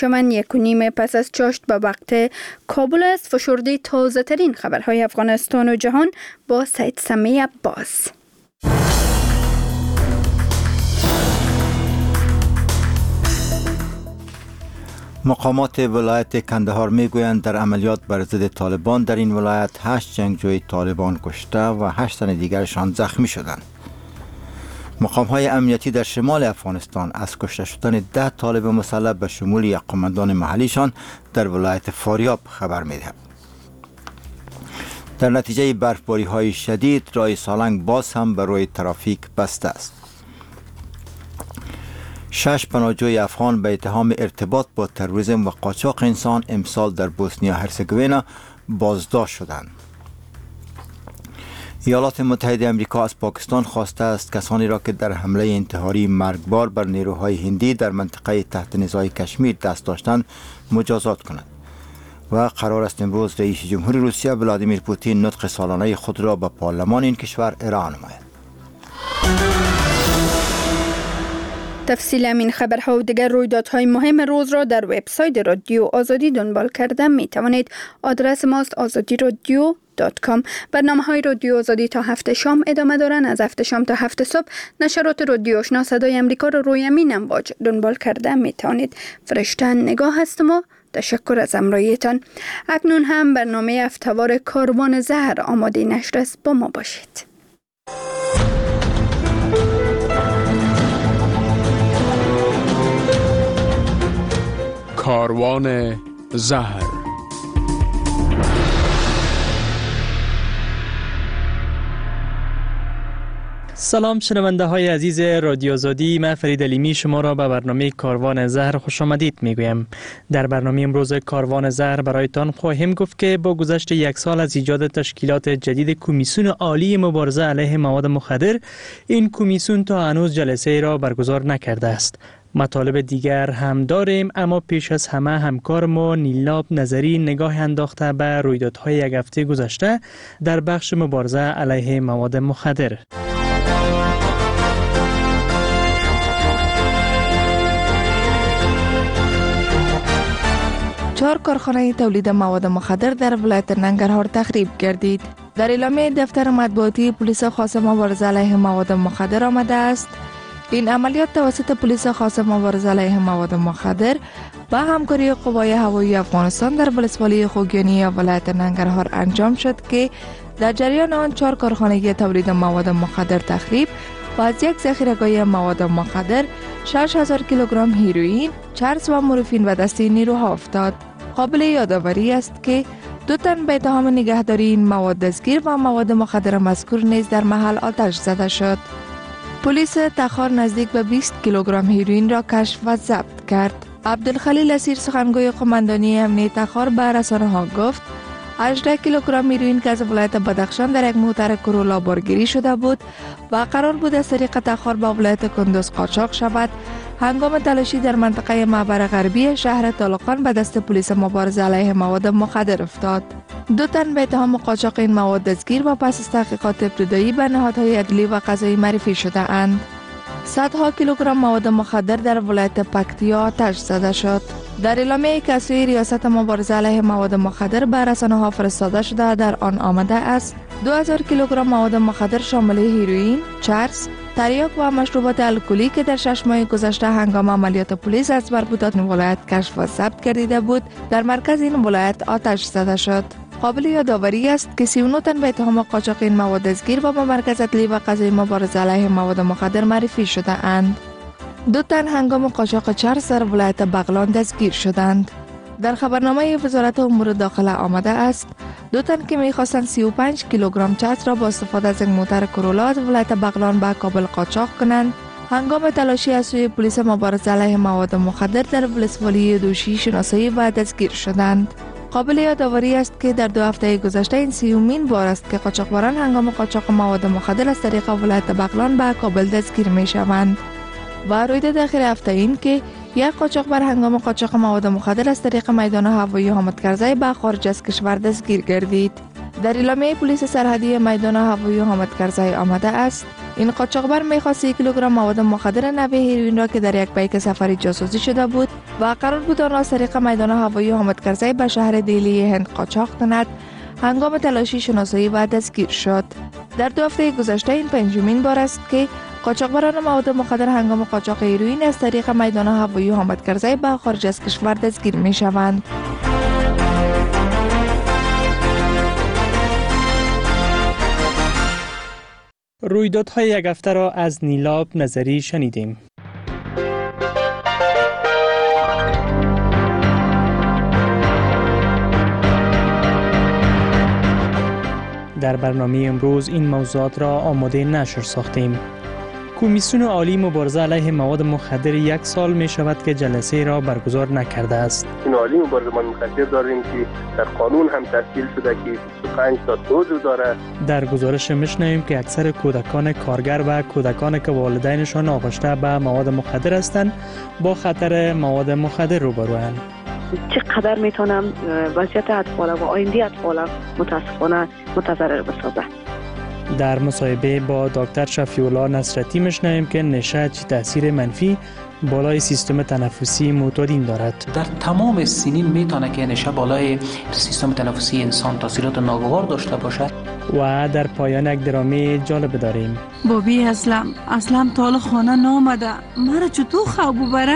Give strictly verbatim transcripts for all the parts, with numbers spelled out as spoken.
من یک و نیم پس از چاشت به وقت کابل است. فشرده تازه ترین خبرهای افغانستان و جهان با سید سمی عباس. مقامات ولایت کندهار میگویند در عملیات بر ضد طالبان در این ولایت هشت جنگجوی طالبان کشته و هشت تن دیگرشان زخمی شدند. مقام‌های امنیتی در شمال افغانستان از کشته شدن ده طالب مسلح به شمول یک قماندان محلیشان در ولایت فاریاب خبر می‌دهد. در نتیجه برفباری‌های شدید راه سالنگ باز هم بر روی ترافیک بسته است. شش پناهجوی افغان به اتهام ارتباط با تروریسم و قاچاق انسان امسال در بوسنیا هرزگوینا بازداشت شدند. ایالات متحده آمریکا از پاکستان خواسته است کسانی را که در حمله انتحاری مرگبار بر نیروهای هندی در منطقه تحت نزاع کشمیر دست داشتند مجازات کند. و قرار است امروز رئیس جمهور روسیه ولادیمیر پوتین نطق سالانه خود را به پارلمان این کشور ارائه نماید. تفصیل این خبرها و دیگر رویدادهای مهم روز را در وبسایت رادیو آزادی دنبال کرده می توانید. آدرس ماست آزادی رادیو دات کام. برنامه های رادیو آزادی تا هفت شام ادامه دارند. از هفت شام تا هفت صبح نشرات رادیو آشنا صدای امریکا را روی امین امواج دنبال کرده می توانید. فرشته نگاه هستم و تشکر از همراهیتان. اکنون هم برنامه هفته‌وار کاروان زهر آماده نشر است. با ما باشید. کاروان زهر. سلام شنونده های عزیز رادیو آزادی، من فرید علیمی شما را به برنامه کاروان زهر خوش آمدید میگویم. در برنامه امروز کاروان زهر برایتان خواهیم گفت که با گذشت یک سال از ایجاد تشکیلات جدید کمیسیون عالی مبارزه علیه مواد مخدر، این کمیسیون تا هنوز جلسه را برگزار نکرده است. مطالب دیگر هم داریم، اما پیش از همه همکار ما نیلاب نظری نگاه انداخته به رویدادهای یک هفته گذشته در بخش مبارزه علیه مواد مخدر. چهار کارخانه تولید مواد مخدر در ولایت ننگرهار تخریب گردید. در اعلامیه دفتر مطبوعاتی پلیس خاص مبارزه علیه مواد مخدر آمده است این عملیات توسط پلیس خاص مبارزه علیه مواد مخدر با همکاری قوای هوایی افغانستان در ولسوالی خوگیانی ولایت ننگرهار انجام شد که در جریان آن چهار کارخانه تولید مواد مخدر تخریب و از یک ذخیره‌گاه مواد مخدر شش هزار کیلوگرم هیروئین، چرس و مورفین و دست نیروها افتاد. قابل یادآوری است که دو تن به اتهام نگهداری این مواد دستگیر و مواد مخدر مذکور نیز در محل آتش زده شد. پلیس تخار نزدیک به بیست کیلوگرم هیروئین را کشف و ضبط کرد. عبدالخلیل اسیر سخنگوی قماندانی امنیه تخار به رسانه‌ها گفت هجده کیلوگرم هیروئین که از ولایت بدخشان در یک موتر کرولا بارگیری شده بود و قرار بود از طریق تخار به ولایت کندوز قاچاق شود، هنگام تلاشی در منطقه معبر غربی شهر طالقان به دست پلیس مبارزه علیه مواد مخدر افتاد. دو تن به اتهام قاچاق این مواد دستگیر و پس از تحقیقات ابتدایی به نهادهای عدلی و قضایی معرفی شده اند. صدها کیلوگرم مواد مخدر در ولایت پکتیا آتش زده شد. در اعلامیه‌ای که از سوی ریاست مبارزه علیه مواد مخدر به رسانه‌ها فرستاده شده در آن آمده است دو هزار کیلوگرم مواد مخدر شامل هیروئین، چرس، تریاک و مشروبات الکلی که در شش ماه گذشته هنگام عملیات پلیس از مربوطات ولایت کشف و ضبط گردیده بود در مرکز این ولایت آتش زده شد. قابل یادآوری است که سی و نه تن به اتهام قاچاق این مواد دستگیر و به مرکز عدلی و قضایی مبارزه علیه مواد مخدر معرفی شده اند. دو تن هنگام قاچاق چرس در ولایت بغلان دستگیر شدند. در خبرنامه وزارت امور داخله آمده است دو تن که می‌خواستند سی و پنج کیلوگرم چرس را با استفاده از یک موتر کرولا از ولایت بغلان به کابل قاچاق کنند، هنگام تلاشی از سوی پلیس مبارزه علیه مواد مخدر در ولسوالی دوشی شناسایی و دستگیر شدند. قابل یادآوری است که در دو هفته گذشته این سیومین بار است که قاچاقبران هنگام قاچاق مواد مخدر از طریق ولایت بغلان به کابل دستگیر می‌شوند. و رویداد اخیر هفته این که یک قاچاقبر هنگام قاچاق مواد مخدر از طریق میدان هوایی حامد کرزی به خارج از کشور دستگیر گردید. در اعلامیه پلیس سرحدی میدان هوایی حامد کرزی آمده است این قاچاقبر می‌خواست یک کیلوگرم مواد مخدر نوع هیروئین را که در یک بیک سفری جاسوسی شده بود و قرار بود آن را از طریق میدان هوایی حامد کرزی به شهر دهلی هند قاچاق کند، هنگام تلاشی شناسایی و دستگیر شد. در دو هفته گذشته این پنجمین بار است که قاچاقبران مواد مخدر هنگام قاچاق هیروئین از طریق میدان هوایی حامد کرزی به خارج از کشور دستگیر می‌شوند. رویدادهای یک هفته را از نیلاب نظری شنیدیم. در برنامه امروز این موضوعات را آماده نشر ساختیم. کمیسیون عالی مبارزه علیه مواد مخدر یک سال می شود که جلسه را برگزار نکرده است. کمیسیون عالی مبارزه مواد مخدر داریم که در قانون هم تشکیل شده که بیست و پنج تا عضو داره. در گزارش میشنویم که اکثر کودکان کارگر و کودکان که والدینشان آغشته به مواد مخدر هستند با خطر مواد مخدر روبروند. چقدر میتونم وضعیت اطفال و آینده اطفال متاسفانه متضرر بسازه. در مصاحبه با دکتر شفیع‌الله نصرتی میشنویم که نشه چه تاثیر منفی بالای سیستم تنفسی معتادین دارد. در تمام سنین میتونه که نشه بالای سیستم تنفسی انسان تاثیرات ناگوار داشته باشد. و در پایان یک درامه جالب داریم. بابی اسلم اسلم تا خانه نامده، مرا چطور خواب ببره؟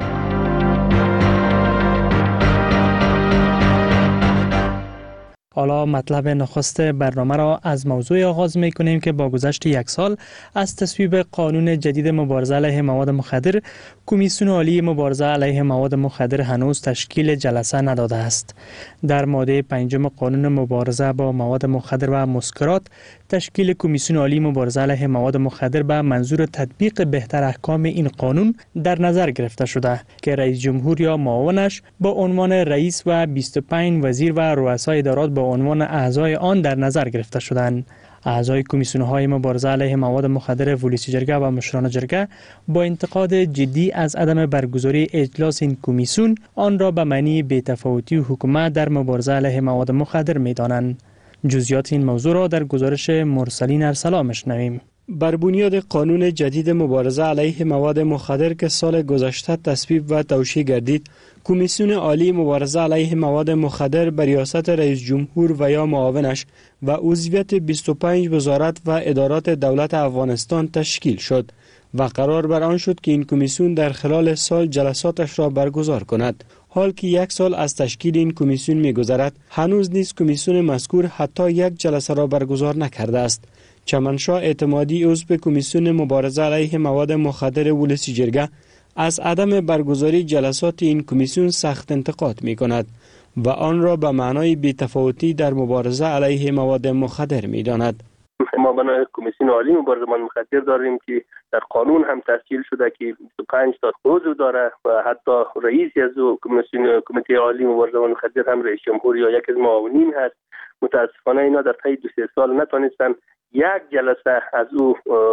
حالا مطلب نخست برنامه را از موضوع آغاز می کنیم که با گذشت یک سال از تصویب قانون جدید مبارزه علیه مواد مخدر، کمیسیون عالی مبارزه علیه مواد مخدر هنوز تشکیل جلسه نداده است. در ماده پنجم قانون مبارزه با مواد مخدر و مسکرات، تشکیل کمیسیون عالی مبارزه علیه مواد مخدر به منظور تطبیق بهتر احکام این قانون در نظر گرفته شده که رئیس جمهور یا معاونش با عنوان رئیس و بیست و پنج وزیر و رؤسای ادارات با عنوان اعضای آن در نظر گرفته شدند. اعضای کمیسیون‌های مبارزه علیه مواد مخدر ولسی جرگه و مشران جرگه با انتقاد جدی از عدم برگزاری اجلاس این کمیسیون آن را به معنی بی‌تفاوتی حکومت در مبارزه علیه مواد مخدر می‌دانند. جزئیات این موضوع را در گزارش مرسلین ارسلا می‌شنویم. بر بنیاد قانون جدید مبارزه علیه مواد مخدر که سال گذشته تصویب و توشیح گردید، کمیسیون عالی مبارزه علیه مواد مخدر به ریاست رئیس جمهور و یا معاونش و عضویت بیست و پنج وزارت و ادارات دولت افغانستان تشکیل شد و قرار بر آن شد که این کمیسیون در خلال سال جلساتش را برگزار کند. حال که یک سال از تشکیل این کمیسیون می‌گذرد، هنوز نیز کمیسیون مذکور حتی یک جلسه را برگزار نکرده است. چمنشاه اعتمادی عضو کمیسیون مبارزه علیه مواد مخدر ولسی جرگه از عدم برگزاری جلسات این کمیسیون سخت انتقاد می کند و آن را به معنای بی‌تفاوتی در مبارزه علیه مواد مخدر می داند. ما بنا کمیسیون عالی مبارزه مواد مخدر داریم که در قانون هم تشکیل شده که بیست و پنج تا عضو داره و حتی رئیس از کمیسیون کمیته عالی مبارزه مواد مخدر هم رئیس جمهور یا یک از معاونین هست. متاسفانه اینا در طی دو سه سال نتونستن یک جلسه از او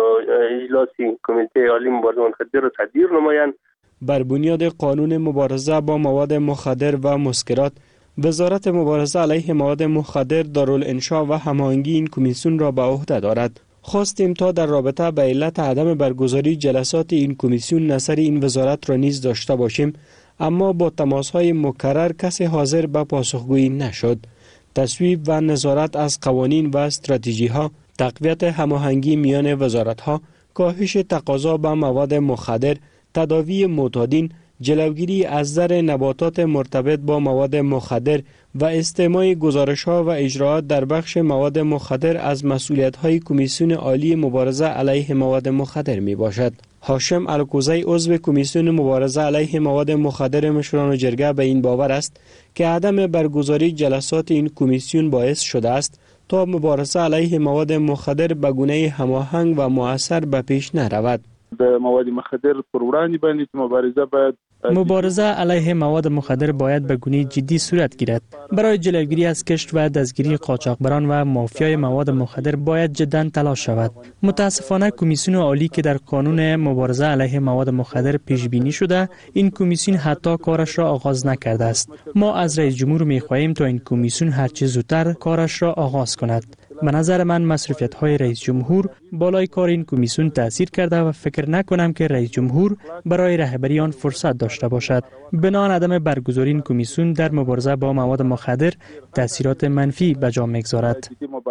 اجلاس کمیته عالی مبارزه مواد مخدر را تدبیر نمایند. بر بنیاد قانون مبارزه با مواد مخدر و مسکرات، وزارت مبارزه علیه مواد مخدر دارالانشا و هماهنگی این کمیسیون را به عهده دارد. خواستیم تا در رابطه به علت عدم برگزاری جلسات این کمیسیون نظر این وزارت را نیز داشته باشیم، اما با تماس‌های مکرر کسی حاضر به پاسخگویی نشد. تصویب و نظارت از قوانین و استراتژی‌ها، تقویت هماهنگی میان وزارت‌ها، کاهش تقاضا به مواد مخدر، تداوی معتادین، جلوگیری از ضرر نباتات مرتبط با مواد مخدر و استماع گزارش‌ها و اجراءات در بخش مواد مخدر از مسئولیت‌های کمیسیون عالی مبارزه علیه مواد مخدر میباشد. هاشم الکوزی عضو کمیسیون مبارزه علیه مواد مخدر مشران جرگه به این باور است که عدم برگزاری جلسات این کمیسیون باعث شده است تا مبارزه علیه مواد مخدر به گونه هماهنگ و مؤثر به پیش نرود. د مواد مخدر پر وړاندې باندې مبارزه باید مبارزه علیه مواد مخدر باید به گونه جدی صورت گیرد. برای جلوگیری از کشت و دستگیری قاچاقبران و مافیای مواد مخدر باید جداً تلاش شود. متاسفانه کمیسیون عالی که در قانون مبارزه علیه مواد مخدر پیش بینی شده، این کمیسیون حتی کارش را آغاز نکرده است. ما از رئیس جمهور می‌خواهیم تا این کمیسیون هرچه زودتر کارش را آغاز کند. به نظر من مصروفیت های رئیس جمهور بالای کار این کمیسیون تاثیر کرده و فکر نکنم که رئیس جمهور برای رهبری آن فرصت داشته باشد. بنابر عدم برگزاری این کمیسیون در مبارزه با مواد مخدر تاثیرات منفی به جا می‌گذارد.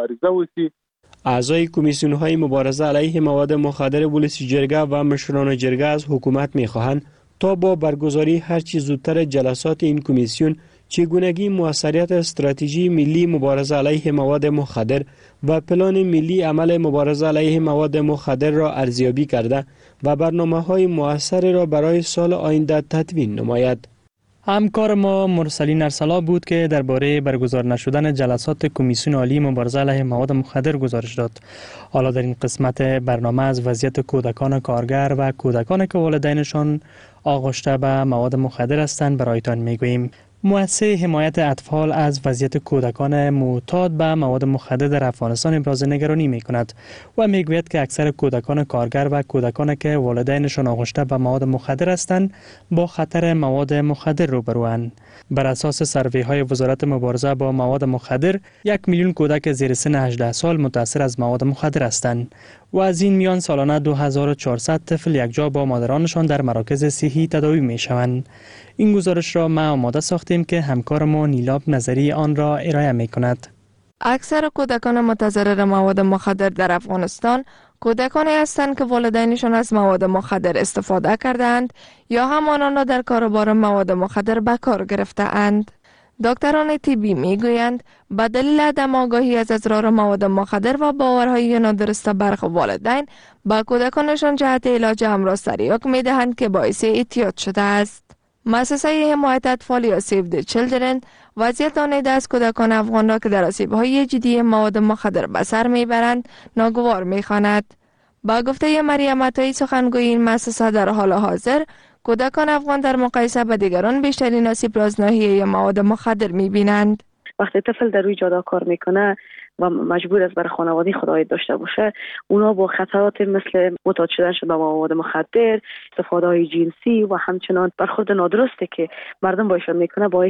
اعضای کمیسیون های مبارزه علیه مواد مخدر ولسی جرگه و مشران جرگه از حکومت می‌خواهند تا با برگزاری هرچی زودتر جلسات این کمیسیون چگونگی موثریت استراتژی ملی مبارزه علیه مواد مخدر و پلان ملی عمل مبارزه علیه مواد مخدر را ارزیابی کرده و برنامه‌های موثر را برای سال آینده تدوین نماید. همکار ما مرسلین ارسلا بود که درباره برگزار نشدن جلسات کمیسیون عالی مبارزه علیه مواد مخدر گزارش داد. حالا در این قسمت برنامه از وضعیت کودکان کارگر و کودکان که والدینشان آغشته به مواد مخدر هستند برایتان میگوییم. مؤسسه حمایت اطفال از وضعیت کودکان معتاد به مواد مخدر در افغانستان ابراز نگرانی می کند و می گوید که اکثر کودکان کارگر و کودکان که والدینشان آغشته به مواد مخدر هستند با خطر مواد مخدر روبروند. بر اساس سروی های وزارت مبارزه با مواد مخدر، یک میلیون کودک زیر سن هجده سال متاثر از مواد مخدر هستند و از این میان سالانه دو هزار و چهارصد طفل یکجا با مادرانشان در مراکز صحی تداوی می شوند. این گزارش را ما آماده ساختیم که همکار ما نیلاب نظری آن را ارائه می کند. اکثر کودکان متضرر مواد مخدر در افغانستان کودکانی هستند که والدینشان از مواد مخدر استفاده کردند یا هم آنان را در کاروبار مواد مخدر به کار گرفته اند. دکتران طبی می گویند به دلیل عدم آگاهی از اضرار مواد مخدر و باورهای نادرست برخی والدین به کودکانشان جهت علاج امراض تریاک می دهند که باعث اعتیاد شده است. مؤسسه حمایت اطفال یا سیو دی چیلدرن وضعیت آن از کودکان افغان را که در آسیب‌های جدی مواد مخدر به سر میبرند ناگوار می‌خواند. با گفته مریم عطایی سخنگوی این مؤسسه در حال حاضر کودکان افغان در مقایسه با دیگران بیشترین آسیب را از ناحیه مواد مخدر می‌بینند. وقتی طفل در روی جاده کار میکنه و مجبور است بر خانواده خودآید داشته باشه، اونا با خطرات مثل معتاد شدن به مواد مخدر، استفاده های جنسی و همچنان برخورد نادرستی که مردم باشون میکنه باعث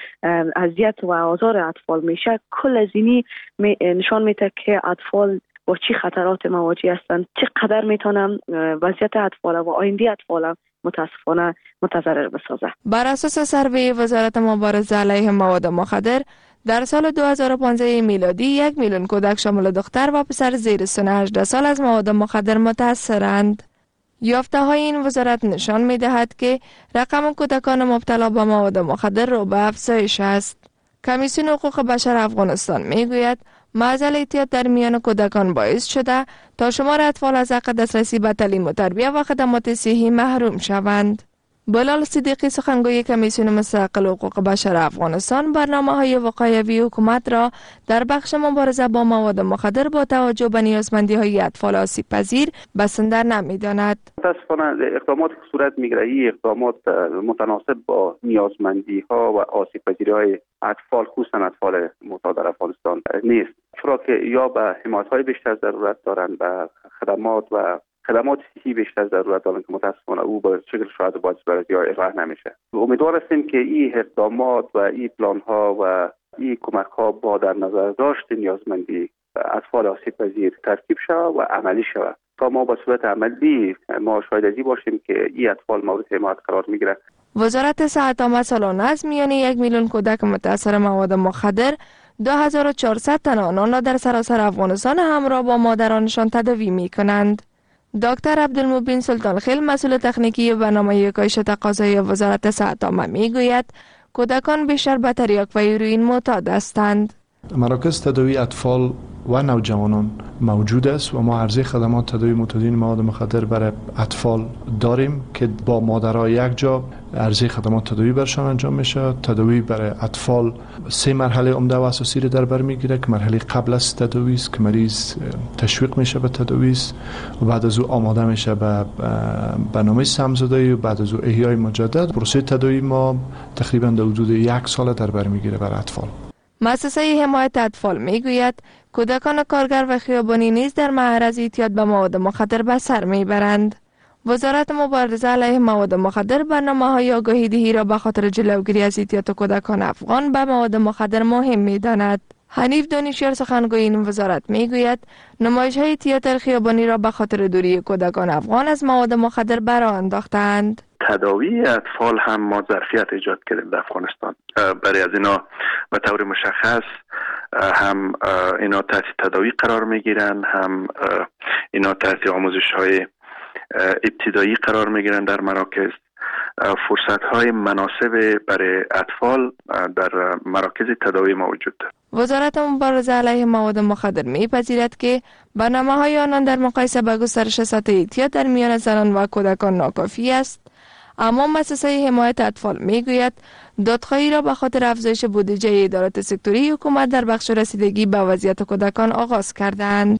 اذیت و آزار اطفال میشه. کل از اینی نشان میده که اطفال با چی خطرات مواجه هستند، چقدر میتونن وضعیت اطفال و آینده اطفال متاسفانه متضرر بسازه. بر اساس سروی وزارت مبارزه علیه مواد مخدر در سال دو هزار و پانزده میلادی یک میلیون کودک شامل دختر و پسر زیر سن هجده سال از مواد مخدر متاثرند. یافته های این وزارت نشان می دهد که رقم کودکان مبتلا به مواد مخدر رو به افزایش است. کمیسیون حقوق بشر افغانستان می گوید معضل اعتیاد در میان کودکان باعث شده تا شمار اطفال از حق دسترسی به تعلیم و تربیت و خدمات صحی محروم شوند. بلال صدیقی سخنگوی کمیسیون مستقل حقوق بشر افغانستان برنامه‌های وقایوی حکومت را در بخش مبارزه با مواد مخدر با توجه به نیازمندی‌های اطفال آسیب پذیر بسنده نمی‌داند. متأسفانه اقدامات که صورت می‌گیرد اقدامات متناسب با نیازمندی‌ها و آسیب پذیری‌های اطفال، خصوصا اطفال معتاد در افغانستان نیست. چرا که یا به حمایت‌های بیشتر ضرورت دارند، به خدمات و خدمات صحی بیشتر ضرورت دارند که متاسفانه او به شکل شاید باید برای ارائه نمیشه. امیدوار هستیم که این اقدامات و این پلان ها و این کمک ها با در نظر داشت نیازمندی اطفال آسیب پذیر ترکیب شود و عملی شود تا ما به صورت عملی ما شاهد ازی باشیم که این اطفال مورد حمایت قرار میگیره. وزارت صحت عامه سالانه از میان یک میلیون کودک متاثر مواد مخدر دو هزار و چهارصد تن آنان را در سراسر افغانستان همراه با مادرانشان تداوی می کنند. دکتر عبدالمبین سلطانخیل مسئول تکنیکی برنامه کاهش تقاضای وزارت صحت عامه میگوید کودکان بیشتر به تریاک و هیروئین معتاد هستند. مراکز تداوی اطفال و نوجوانان موجود است و ما عرضه خدمات تداوی معتادین مواد مخدر برای اطفال داریم که با مادرها یک جا عرضه خدمات تداوی برشان انجام میشه. تداوی برای اطفال سه مرحله عمده و اساسی را در بر میگیره که مرحله قبل از تداوی است که مریض تشویق میشه به تداوی است و بعد از او آماده میشه به برنامه سمزدایی و بعد از او احیای مجدد. پروسه تداوی ما تقریبا در حدود یک سال در بر میگیره برای اطفال. مؤسسه حمایت اطفال میگوید کودکان کارگر و خیابانی نیز در معرض اعتیاد به مواد مخدر به سر میبرند. وزارت مبارزه علیه مواد مخدر برنامه‌های آگاهی دهی را به خاطر جلوگیری از اعتیاد کودکان افغان به مواد مخدر مهم می‌داند. حنیف دانشیار سخنگوی این وزارت میگوید نمایش های تئاتر خیابانی را به خاطر دوری کودکان افغان از مواد مخدر برآ انداختند. تداوی اطفال هم ما ظرفیت ایجاد کردیم در افغانستان. برای از اینا به طور مشخص هم اینا تحت تداوی قرار میگیرن، هم اینا تحت آموزش های ابتدایی قرار میگیرن در مراکز. فرصت های مناسب برای اطفال در مراکز تداوی موجود دارد. وزارت مبارزه علیه مواد مخدر میپذیرد که برنامه‌های آنان در مقایسه با گسترش سطح اعتیاد در میان زنان و کودکان ناکافی است، اما مؤسسه حمایت اطفال میگوید دادخواهی را به خاطر افزایش بودجه ادارات سکتوری حکومت در بخش رسیدگی به وضعیت کودکان آغاز کردند.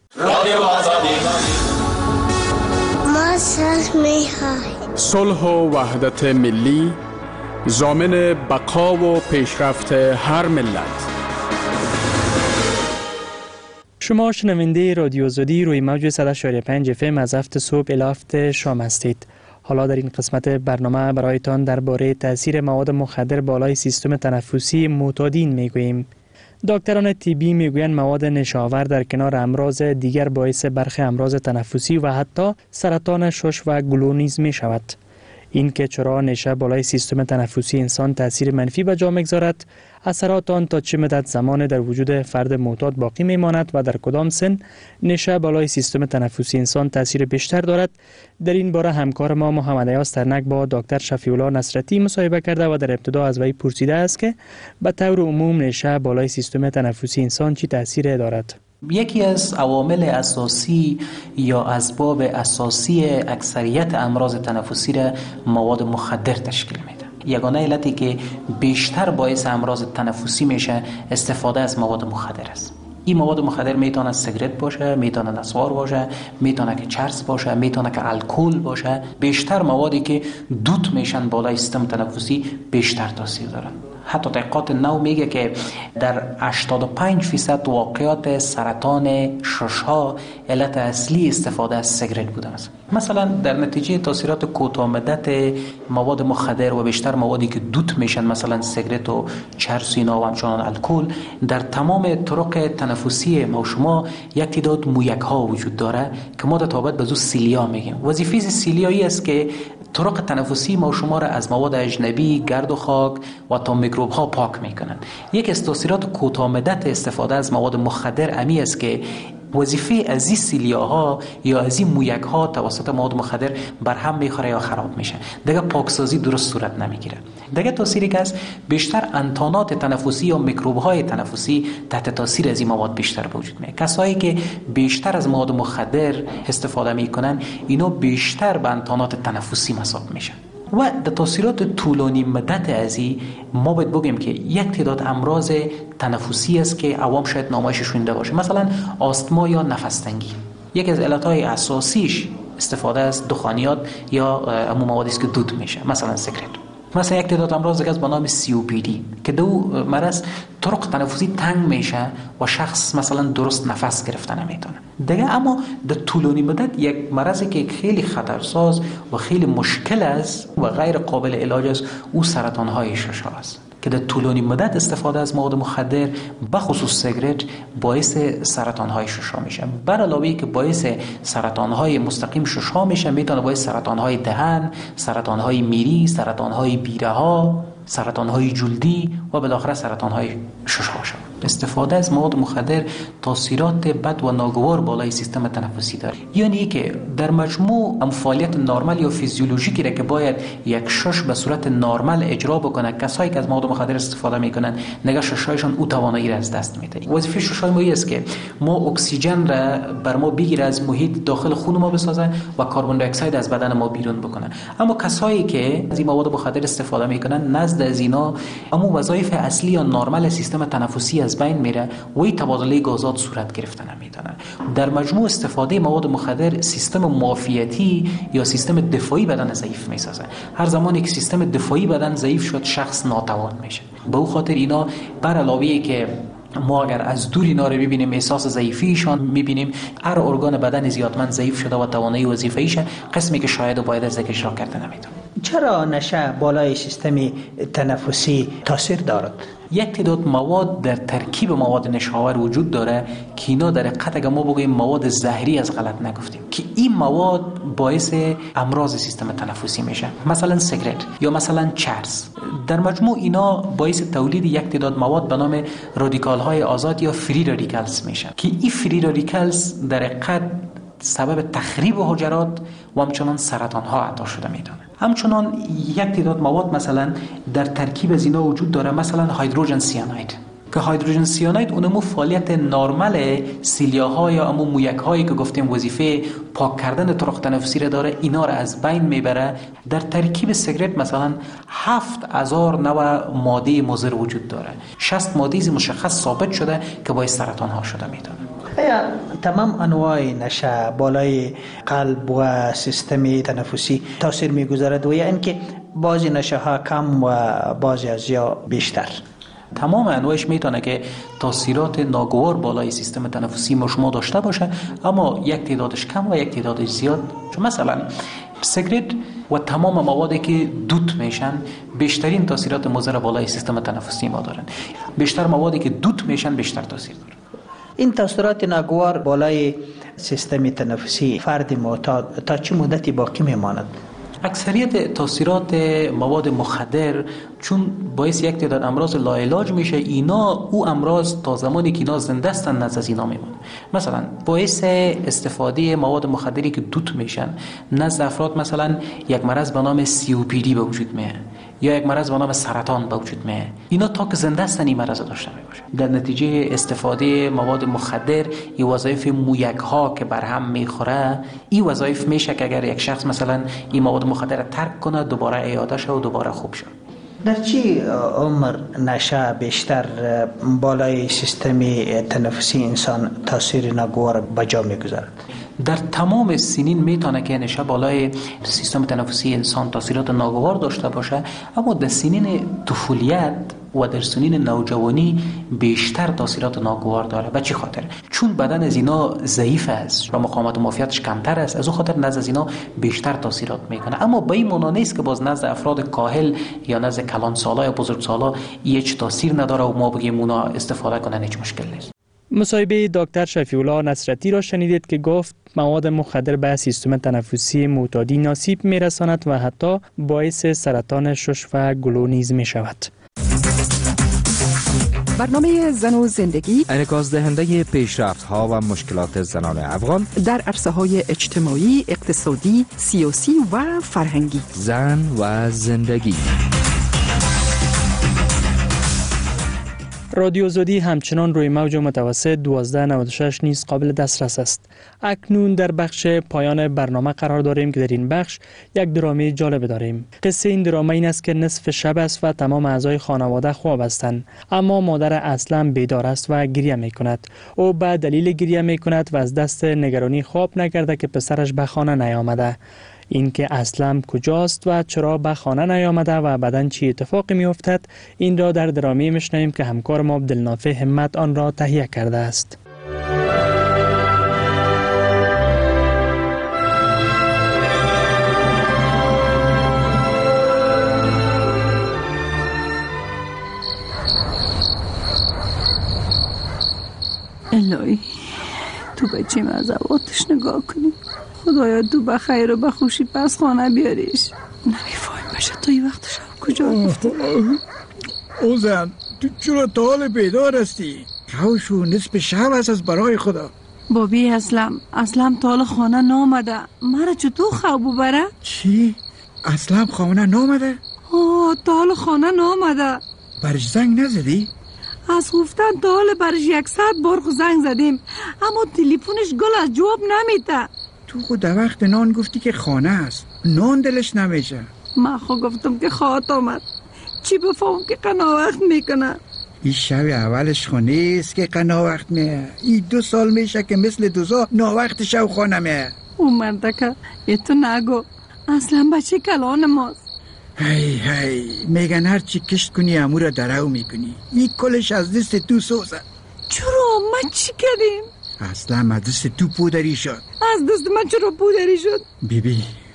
ما صلح می‌خواهیم. صلح و وحدت ملی ضامن بقا و پیشرفت هر ملت. شما شنونده رادیو آزادی روی موج صد و پنج ممیز پنج اف ام از هفت صبح الی هفت شام هستید. حالا در این قسمت برنامه برایتان درباره تاثیر مواد مخدر بالای سیستم تنفسی معتادین میگوییم. دکتران طبی میگویند مواد نشاور در کنار امراض دیگر باعث برخی امراض تنفسی و حتی سرطان شش و گلو نیز می شود. این که چرا نشه بالای سیستم تنفسی انسان تاثیر منفی به جا میگذارد، اثرات آن تا چه مدت زمان در وجود فرد معتاد باقی میماند و در کدام سن نشه بالای سیستم تنفسی انسان تاثیر بیشتر دارد، در این باره همکار ما محمد ایاز ترنک با دکتر شفیع الله نصرتی مصاحبه کرده و در ابتدا از وی پرسیده است که به طور عموم نشه بالای سیستم تنفسی انسان چی تاثیر دارد. یکی از عوامل اساسی یا اسباب اساسی اکثریت امراض تنفسی را مواد مخدر تشکیل میده. یگانه علتی که بیشتر باعث امراض تنفسی میشه استفاده از مواد مخدر است. این مواد مخدر میتونه سیگرت باشه، میتونه نسوار باشه، میتونه که چرس باشه، میتونه که الکل باشه. بیشتر موادی که دود میشن بالای سیستم تنفسی بیشتر تاثیر دارن. حتی تحقیقات نو میگه که در هشتاد و پنج فیصد واقعات سرطان ششها علت اصلی استفاده از سیگرت بوده است. مثلا در نتیجه تاثیرات کوتاه مدت مواد مخدر و بیشتر موادی که دود میشن مثلا سیگرت و چرس اینا و همچنان الکل، در تمام طرق تنفسی ما شما یک تعداد مویک ها وجود داره که ما در تابعیت به زو سیلیا میگیم. وظیفه سیلیایی است که طرق تنفسی ما شما را از مواد اجنبی، گرد و خاک و تا میکروب ها پاک میکنند. یک از تاثیرات کوتاه مدت استفاده از مواد مخدر امی است که وظیفه از این سیلیاها یا از این مویک ها توسط مواد مخدر بر هم میخوره یا خراب میشه. دیگه پاکسازی درست صورت نمیگیره. دیگه تاثیری که است بیشتر انتانات تنفسی یا میکروب های تنفسی تحت تاثیر از این مواد بیشتر وجود میاد. کسایی که بیشتر از مواد مخدر استفاده میکنن اینا بیشتر به انتانات تنفسی مصاب میشن. و در تاثیرات طولانی مدت از این ما باید بگیم که یک تعداد امراض تنفسی است که عوام شاید نامش شنیده باشه، مثلا آستما یا نفس تنگی. یکی از علتهای اساسیش استفاده از دخانیات یا امو موادی است که دود میشه، مثلا سیگرت. مثلا یک تعداد امراض دیگه به نام سی او پی دی که دو مرض طرق تنفسی تنگ میشه و شخص مثلا درست نفس گرفتن نمیتونه دیگه. اما در طولانی مدت یک مرضی که خیلی خطرساز و خیلی مشکل است و غیر قابل علاج است، او سرطان های ششم است که در طولانی مدت استفاده از مواد مخدر به خصوص سیگرت باعث سرطان های ششم میشه. بر علاوه که باعث سرطان های مستقیم ششم میشه، میتونه باعث سرطان های دهن، سرطان های میری، سرطان های بیره ها، سرطان های جلدی و بالاخره سرطان های ششم باشه. استفاده از مواد مخدر تاثیرات بد و ناگوار بالای سیستم تنفسی داره. یعنی که در مجموع ام فعالیت نرمال یا فیزیولوژیکی را که باید یک شش به صورت نرمال اجرا بکنه، کسایی که از مواد مخدر استفاده میکنن نگاه ششایشان او توانایی را از دست میده. وظیفه ششای ما است که ما اکسیژن را بر ما بگیره، از محیط داخل خون ما بسازه و کربن دی اکساید از بدن ما بیرون بکنه. اما کسایی که از این مواد مخدر استفاده میکنن نزد از اینا اما وظایف اصلی یا نرمال سیستم تنفسی از بین میره و این تبادله گازات صورت گرفته نمیتونه. در مجموع استفاده مواد مخدر سیستم معافیتی یا سیستم دفاعی بدن ضعیف میسازه. هر زمانی که سیستم دفاعی بدن ضعیف شد، شخص ناتوان میشه. به او خاطر اینا بر علاوه که ما اگر از دور اینا رو ببینیم احساس ضعیفیشان میبینیم، هر ارگان بدن زیادمند ضعیف شده و توانایی وظیفه‌ایش قسمی که شاید و باید از ذکر اشاره کرده نمیتونه. چرا نشه بالای سیستم تنفسی تاثیر دارد؟ یک تعداد مواد در ترکیب مواد نشاور وجود داره که اینا در حقیقت اگر ما بگوییم مواد زهری از غلط نگفتیم که این مواد باعث امراض سیستم تنفسی میشه، مثلا سیگرت یا مثلا چرس. در مجموع اینا باعث تولید یک تعداد مواد به نام رادیکال های آزاد یا فری رادیکالز میشه که این فری رادیکالز در حقیقت سبب تخریب حجرات و همچنان سرطان ها عطا شده میدونه. همچنان یک تعداد مواد مثلا در ترکیب از اینا وجود داره، مثلا هیدروژن سیاناید که هیدروژن سیاناید اونمو فعالیت نرمال سیلیاها یا امو مویک هایی که گفتیم وظیفه پاک کردن طرق تنفسی را داره، اینا را از بین میبره. در ترکیب سیگرت مثلا هفت هزار نوع ماده مضر وجود داره، شصت ماده مشخص ثابت شده که باعث سرطان ها شده میدونه. آیا تمام انواع نشه بالای قلب و سیستم تنفسی تاثیر میگذارد و یا اینکه بعضی نشه ها کم و بعضی از یا بیشتر؟ تمام انواعش میتونه که تاثیرات ناگوار بالای سیستم تنفسی ما شما داشته باشه، اما یک تعدادش کم و یک تعدادش زیاد. چون مثلا سیگرت و تمام موادی که دوت میشن بیشترین تاثیرات مضر بالای سیستم تنفسی ما دارن. بیشتر موادی که دوت میشن بیشتر تاثیر دارن. این تاثیرات ناگوار بالای سیستم تنفسی فرد معتاد تا چه مدتی باقی میماند؟ اکثریت تاثیرات مواد مخدر چون باعث یک تعداد امراض لاعلاج میشه، اینا او امراض تا زمانی که اینا زنده هستن نزد از اینا میمونه. مثلا باعث استفاده مواد مخدری که دوت میشن نزد افراد مثلا یک مرض به نام سی او پی دی به وجود میاد یا یک مرض به نام سرطان به وجود میاد. اینا تا که زنده هستن این مرض داشته میباشه. در نتیجه استفاده مواد مخدر این وظایف مویک ها که برهم میخوره، این وظایف میشه که اگر یک شخص مثلا این مواد مخدر را ترک کنه دوباره اعاده شه و دوباره خوب شه. در چی عمر نشه بیشتر بالای سیستم تنفسی انسان تاثیر ناگوار به جا میگذارد؟ در تمام سنین میتونه که نشه بالای سیستم تنفسی انسان تاثیرات ناگوار داشته باشه، اما در سنین طفولیت و در سنین نوجوانی بیشتر تاثیرات ناگوار داره. به چه خاطر؟ چون بدن از اینا ضعیف است و مقاومت و معافیتش کمتر است، از اون خاطر نزد از اینا بیشتر تاثیرات میکنه. اما به این معنا نیست که باز نزد افراد کاهل یا نزد کلان سالا یا بزرگ سالا هیچ تاثیر نداره و ما بگیم اونا استفاده کنن هیچ مشکل نیست. مصاحبه دکتر شفیع الله نصرتی را شنیدید که گفت مواد مخدر به سیستم تنفسی معتادی آسیب میرساند و حتی باعث سرطان شش و گلو نیز می شود. برنامه زن و زندگی انعکاس دهنده پیشرفت ها و مشکلات زنان افغان در عرصه های اجتماعی، اقتصادی، سیاسی و فرهنگی. زن و زندگی. رادیو زودی همچنان روی موج متوسط دوازده نود و شش نیز قابل دسترس است. اکنون در بخش پایان برنامه قرار داریم که در این بخش یک درامه جالب داریم. قصه این درامه این است که نصف شب است و تمام اعضای خانواده خواب هستند، اما مادر اصلا بیدار است و گریه می کند. او به دلیل گریه می کند و از دست نگرانی خواب نکرده که پسرش به خانه نیامده. این که اسلم کجاست و چرا به خانه نیامده و بعداً چی اتفاقی می افتد، این را در درامی میشنویم که همکار ما عبدالنافع همت آن را تهیه کرده است. الهی تو بچه مزواتش نگاه کنی، خدایا تو بخیر و بخوشی پس خانه بیاریش. نمیفایم بشه تا این وقت شب کجا گفته. او زن تو چرا تا حال بیدار هستی؟ خوشو نصف شب هست از برای خدا. بابی اسلم اسلم تا حال خانه نامده، مرا چطور خواب بره؟ چی؟ اسلم خانه نامده؟ آه تا حال خانه نامده. برش زنگ نزدی؟ از گفتن تا حال برش یک ساعت بار زنگ زدیم، اما تلفنش گل از جواب نمیده. تو خود در وقت نان گفتی که خانه است، نان دلش نمیشه. من خود گفتم که خواهد آمد، چی بفهم که قناوقت میکنه. این شب اولش خونه است که قناوقت میه، این دو سال میشه که مثل دوزا ناوقت شب خانه میه. اون مردکه یه تو نگو، اصلا بچه کلان ماست. هی هی میگن هر چی کشت کنی امورا درو میکنی، این کلش از دست تو سوزه. چرا ما چی کردیم؟ اصلا از دست تو پودری شد. از دست من چرا پودری شد؟ بیبی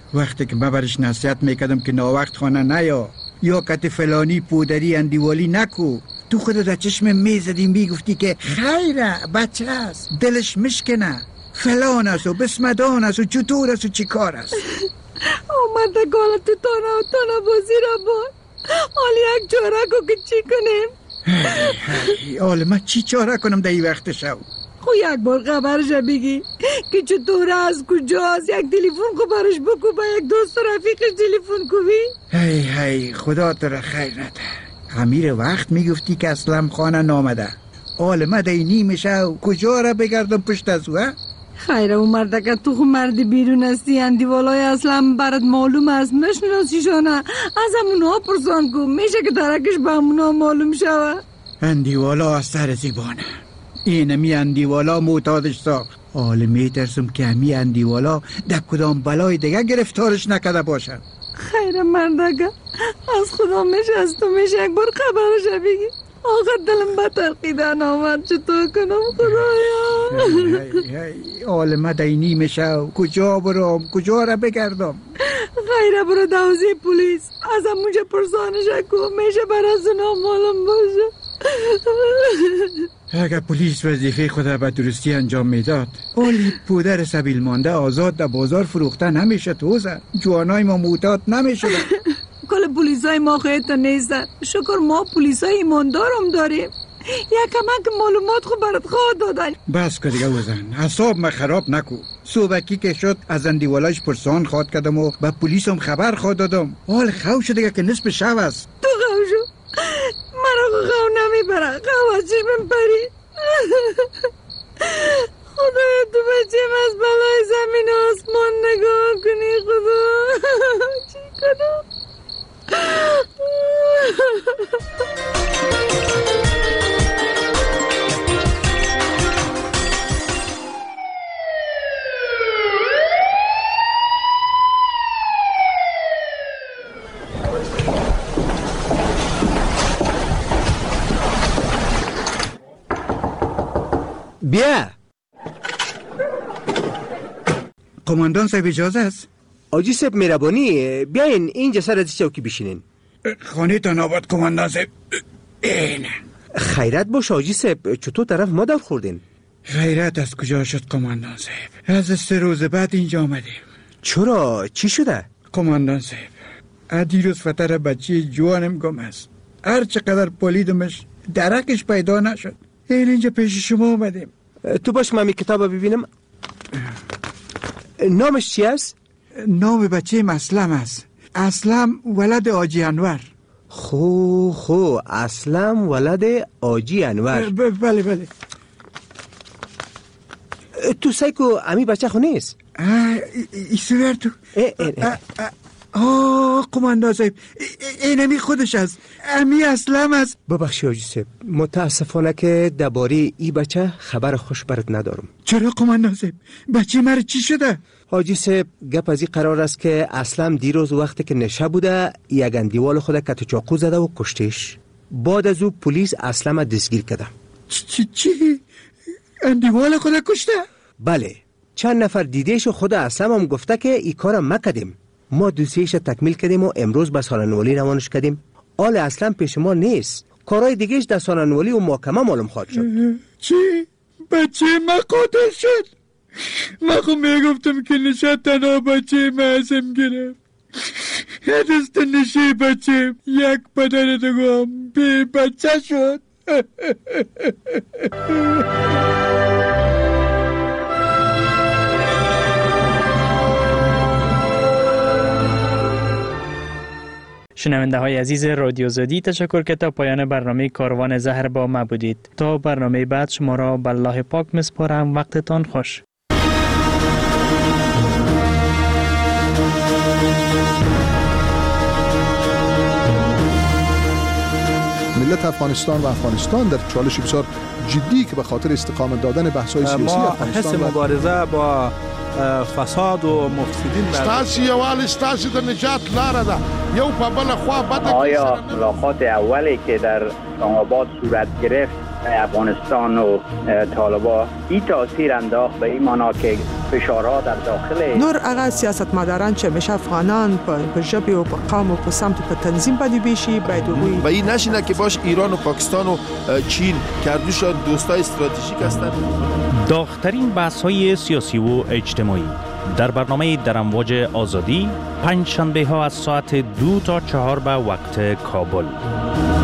وقتی که من برش نصیحت میکردم که ناوقت خانه نیا یا کت فلانی پودری اندیوالی نکو، تو خودت در چشم میزدی میگفتی که خیره بچه است دلش مشکنه فلان است و بسمدان است و چطور است و چی کار است. اومده گالت تو تانا و تانا بازی را بار حالی یک چاره کو که چی کنیم؟ حالا من چی چاره کنم در این وقت شو؟ خو یک بار خبرش بگی که چطور است کجاست، یک تلفن کو برش بکو با یک دوست و رفیقش تلفن کو بی. هی هی خدا تو را خیر نده. امیر وقت میگفتی که اسلم خانه نامده، حالا من در این نیمه شو کجا را بگردم پشت از او؟ خیره او مرده که تو خو مرد بیرون هستی، اندیوالای اصلا برات معلوم است نشناسیشانه، از همونا پرسان کو میشه که درکش به همونا معلوم شوه. اندیوالا از سر زیبانه، این می اندیوالا معتادش ساخت. حالا میترسم که همی اندیوالا در کدام بلای دیگه گرفتارش نکده باشن. خیره مرده که از خدا میشه از تو میشه یک بار خبرش بگی. آقا دلم به ترقیدن آمد، چطور کنم خدایا؟ حالا من در این نیمه شو کجا برم کجا را بگردم؟ خیره برو دوزی پولیس، از همونجا پرسانش کن میشه برای اونا معلوم باشه. اگر پلیس وظیفه خود را به درستی انجام میداد، اولی پودر سبیل مانده آزاد در بازار فروختن همیشه توزه، جوانای ما معتاد نمیشدن. کل پلیسای ما خیلی نیستن، شکر ما پلیسای ایماندارم داریم، یک کمک معلومات خو برات خواه دادن. بس که دیگه وزن حساب ما خراب نکو. صوبکی که شد از اندیوالاش پرسان خواد کردم و به پلیسم خبر خواد دادم. حال خو شد دیگه که نصف شب است. تو خو شو مرا خو خو نمیبره، خو از چشمم پری. خدایا تو بچیم از بلای زمین و آسمان نگاه کنی خدا. چی کنم؟ بیا. قماندان صاحب اجازه است؟ آجی صاحب مهربانی بیاین اینجا سر از چوکی بشینین. خانه تان آباد قماندان صاحب. اینه خیرت باش آجی صاحب، چطور طرف ما در خوردین؟ خیرت از کجا شد قماندان صاحب؟ از سه روز بعد اینجا آمدیم. چرا؟ چی شده؟ قماندان صاحب دیروز فتر بچه جوانم گم است، هر چقدر پلیدمش درکش پیدا نشد. این اینجا پیش شما آمدیم. تو باش من کتاب ببینم. نامش چی است؟ نام بچه اسلم است. اسلم ولد آجی انور. خو خو اسلم ولد آجی انور. بله بله. تو سایکو امی بچه خو نیست؟ ایسویر تو. آه قماندان صاحب این امی خودش است، امی اسلم است. ببخشی آجی صاحب، متاسفانه که درباره ای بچه خبر خوش برات ندارم. چرا قماندان صاحب؟ بچه مر چی شده؟ حاجی صاحب گپ از این قرار است که اسلم دیروز وقتی که نشه بوده یک اندیوال خود کت چاقو زده و کشتش. بعد از او پلیس اسلم دستگیر کرده. چی چی؟ اندیوال خود کشته؟ بله، چند نفر دیدهش و خود اسلم هم گفته که این کار مکدیم. ما دوسیهش تکمیل کردیم و امروز به سالنوالی روانش کردیم. آل اسلم پیش ما نیست، کارهای دیگهش در سالنوالی و محکمه معلوم خواهد شد. چی؟ بچه ما قاتل شد؟ من خو میگفتم که نشه تنها بچه معصم گرفت. دست نشه بچه یک پدر دیگه بی بچه شد. شنونده های عزیز رادیو زادی، تشکر که تا پایان برنامه کاروان زهر با ما بودید. تا برنامه بعد شما را به الله پاک مسپارم. وقتتان خوش. ملت افغانستان و افغانستان در چالش بسیار جدی که به خاطر استقامت دادن بحث‌های سیاسی ما افغانستان حس مبارزه با فساد و مفسدین ستاسي یوال ستاسي د نجات لاره ده یو په بل خوا بده. آیا ملاقات اولی که در اسلام آباد صورت گرفت افغانستان و طالبا این تاثیر انداخت به این معنا که فشارها در داخل نور اغا سیاستمداران چې میشه افغانان په ژبه او په قوم او په سمت په تنظیم باندې بشي باید و این نشینه که باش ایران و پاکستان و چین کردوشان دوستای استراتژیک هستند. داغ‌ترین بحث‌های سیاسی و اجتماعی در برنامه در امواج آزادی پنج شنبه ها از ساعت دو تا چهار به وقت کابل.